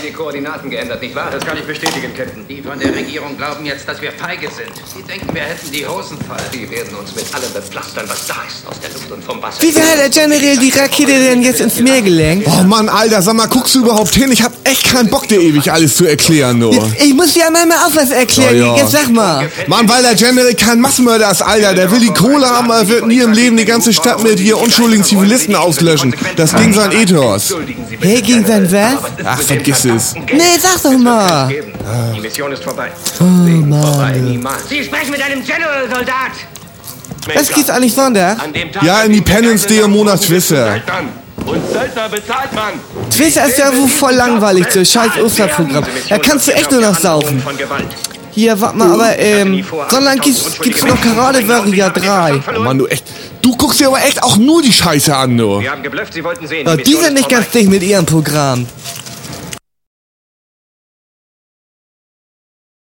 die Koordinaten geändert, nicht wahr? Das kann ich bestätigen, Captain. Die von der Regierung glauben jetzt, dass wir feige sind. Sie denken, wir hätten die Hosen voll. Die werden uns mit allem bepflastern, was da ist, aus der Luft und vom Wasser. Wieso hat der General die Rakete denn jetzt ins Meer gelenkt? Oh Mann, Alter, sag mal, guckst du überhaupt hin? Ich hab echt keinen Bock, dir ewig alles zu erklären, nur. Ich muss dir einmal auch was erklären. Ja, ja. Jetzt sag mal. Mann, weil der General kein Massenmörder ist, Alter. Der will die Kohle haben, aber wird nie im Leben die ganze Stadt mit hier unschuldigen Zivilisten auslöschen. Das gegen sein Ethos. Hey, gegen sein was? Ach, vergiss es. Nee, sag doch mal. Die Mission ist vorbei. Oh, Vorbei, Mann. niemals. Sie sprechen mit einem General, Soldat! Was geht's eigentlich Sonntag? An dem Tag, Ja, Independence Day und Monat Twister. Und Söldner bezahlt man. Twitter ist ja wohl voll langweilig, so scheiß Osterprogramm. Da kannst du echt nur noch saufen. Von Gewalt. Hier, warte mal, aber, sondern gibt's noch Karate Warrior 3. Oh Mann, du echt. Du guckst dir aber echt auch nur die Scheiße an, du. Wir haben geblufft, Sie wollten sehen. Ja, Die die Mission sind ist nicht ganz vorbei. dicht mit ihrem Programm.